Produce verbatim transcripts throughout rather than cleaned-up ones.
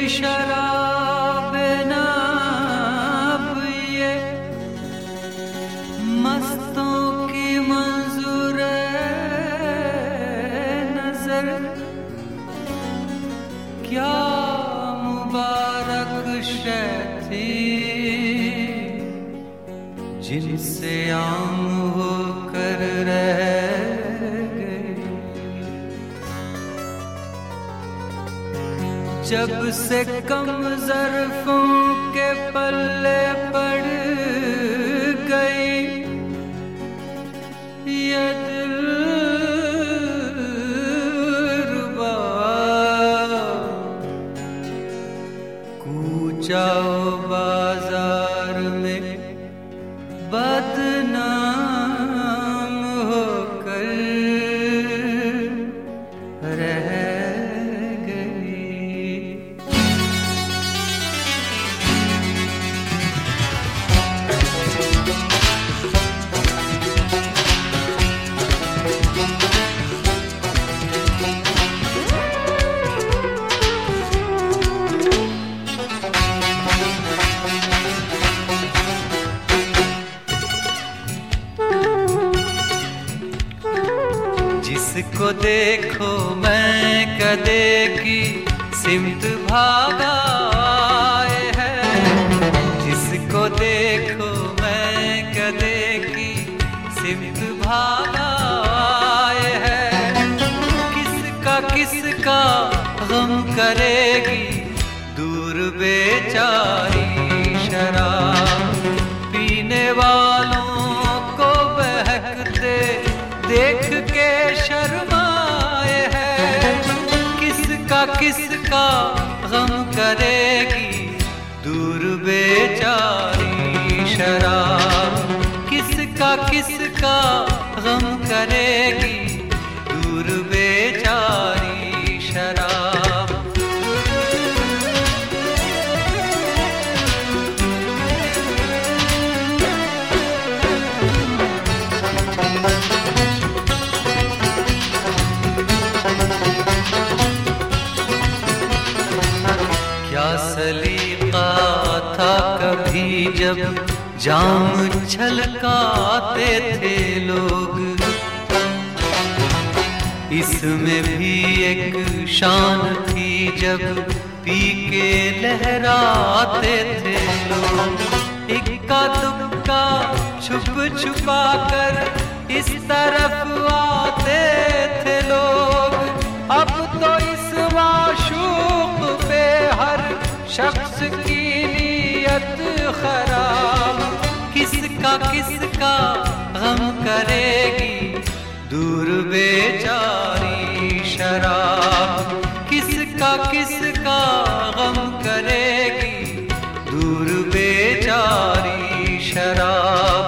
शराब नाब ये मस्तों की मंजूर नजर, क्या मुबारक शै थी जिनसे आम होकर रह गई। जब से कम ज़र्फ़ों के पल्ले पड़ गई ये दिलरुबा, कूचा बाजार में बदनाम होकर रह जिसको देखो मैं कदे की सिमत भागा है, जिसको देखो मैं कदे की सिमत भागा है। किसका किसका गम करेगी दूर बेचारी शराब, पीने वालों को बहकते देख के शर्माए है। किसका किसका गम करेगी दूर बेचारी शराब, किसका किसका गम करेगी दूर बेचारी शराब। क्या सलीका था कभी जब जाम छलकाते थे लोग, इसमें भी एक शान थी जब पी के लहराते थे लोग। इक्का दुक्का छुप छुपा कर इस तरफ आते थे लोग, अब तो इस माशूक पे हर शख्स की नीयत खराब। किसका किसका गम करेगी दूर बेचारी शराब, किसका किसका गम करेगी दूर बेचारी शराब।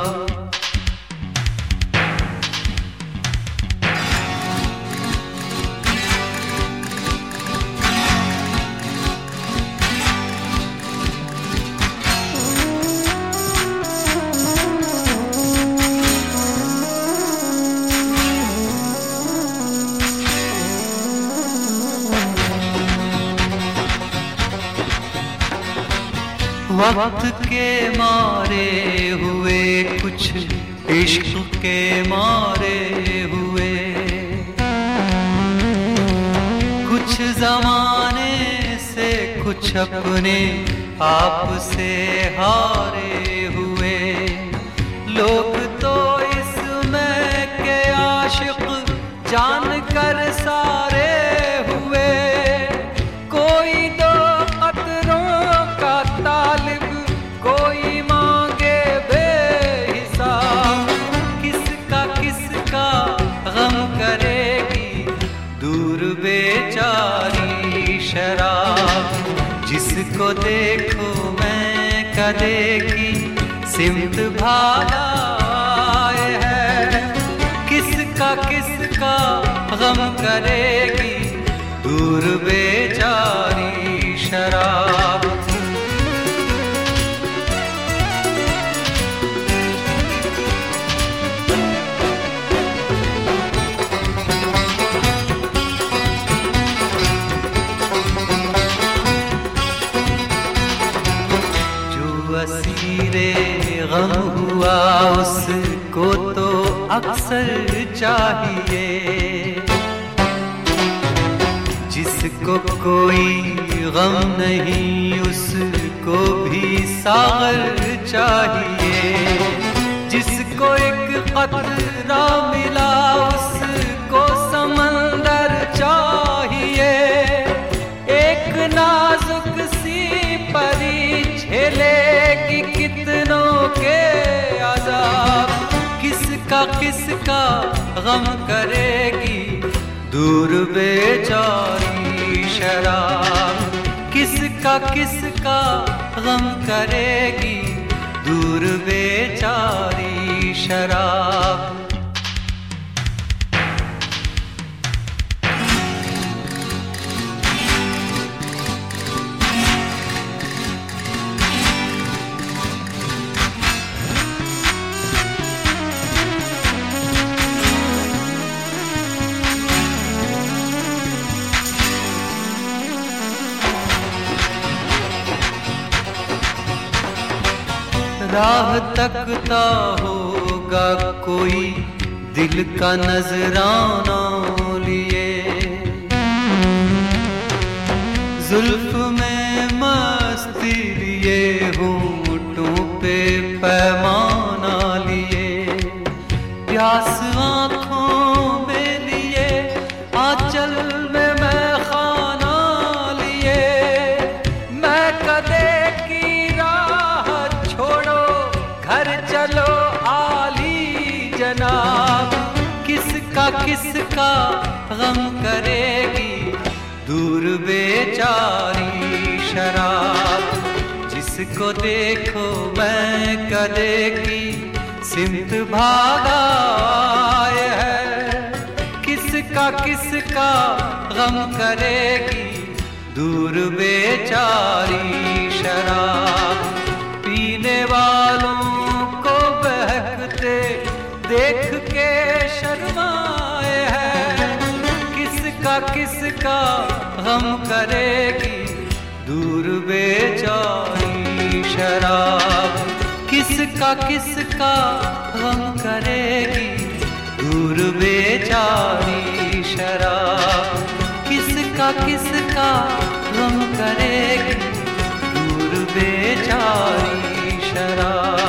वक्त के मारे हुए कुछ इश्क के मारे हुए, कुछ जमाने से कुछ अपने आप से हारे हुए। लोग तो इसमें के आशिक जानकर सारे हुए, कोई दो कतरों का तालिब कोई मांगे बेहिसाब। किसका किसका गम करेगी दूर बेचारी शराब, जिसको देखो मैं कदे की सिमत भागा है। किसका किसका गम करेगी दूर बेचारी शराब। गम हुआ उसको तो अक्सर चाहिए, जिसको कोई गम नहीं उसको भी सागर चाहिए, जिसको एक कतरा मिला उसको समंदर चाहिए, एक नाजुक सी परी झेलेगी कितनों के अज़ाब, किसका किसका गम करेगी दूर बेचारी शराब, किसका किसका गम करेगी दूर बेचारी शराब। राह तकता होगा कोई दिल का नजराना लिए, जुल्फ में मस्ती लिए होंठों पे पैमाना लिए, प्यास आँखों में लिए आंचल में मैं खाना लिए, मैं कदे की राह छोड़ो घर चलो आली जनाब, किसका किसका गम करेगी दूर बेचारी शराब, जिसको देखो मैं कदे की सिमत भागा है, किसका किसका गम करेगी दूर बेचारी शराब, पीने वालों को बहकते देख के शर्माए है, किसका किसका गम करेगी दूर बेचारी शराब, किसका किसका गम करेगी दूर बेचारी शराब, किसका किसका गम करेगी दूर बेचारी शराब।